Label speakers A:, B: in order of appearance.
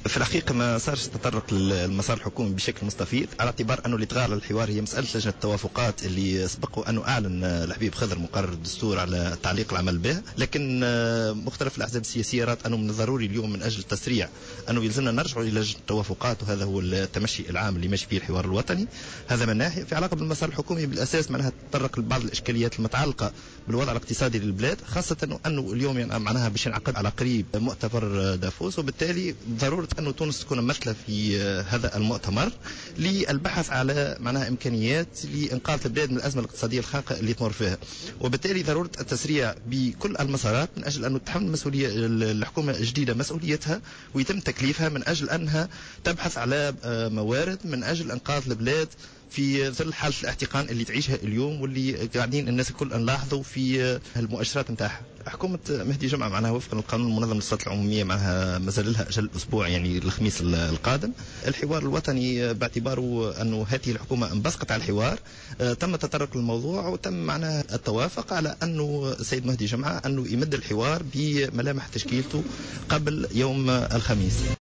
A: في الحقيقة ما صارش تطرق للمسار الحكومي بشكل مستفيض، على اعتبار أنه الإطغاء على الحوار هي مسألة لجنة التوافقات اللي سبق أنه أعلن الحبيب خضر مقرر الدستور على تعليق العمل به. لكن مختلف الأحزاب السياسية رأت أنه من الضروري اليوم من أجل التسريع أنه يلزمنا نرجع إلى لجنة التوافقات، وهذا هو التمشي العام اللي ماشي فيه الحوار الوطني. هذا من ناحية. في علاقة بالمسار الحكومي بالأساس معناها تطرق لبعض الإشكاليات المتعلقة بالوضع الاقتصادي للبلاد، خاصة أنه اليوم يعني معناها باش ينعقد على قريب مؤتمر دافوس، وبالتالي ضرورة أنه تونس تكون ممثلة في هذا المؤتمر للبحث على معناها إمكانيات لإنقاذ البلاد من الأزمة الاقتصادية الخانقة اللي تمر فيها، وبالتالي ضرورة التسريع بكل المسارات من أجل أن تتحمل مسؤولية الحكومة الجديدة مسؤوليتها، ويتم تكليفها من أجل أنها تبحث على موارد من أجل إنقاذ البلاد في ظل حالة الاحتقان اللي تعيشها اليوم، واللي قاعدين الناس الكل نلاحظوا في المؤشرات نتاعها. حكومة مهدي جمعة معناها وفقا للقانون المنظم للصلاة العمومية معناها مازال لها أجل أسبوع، يعني الخميس القادم. الحوار الوطني باعتباره أنه هذه الحكومة انبثقت على الحوار، تم التطرق للموضوع وتم معناها التوافق على أنه السيد مهدي جمعة أنه يمد الحوار بملامح تشكيلته قبل يوم الخميس.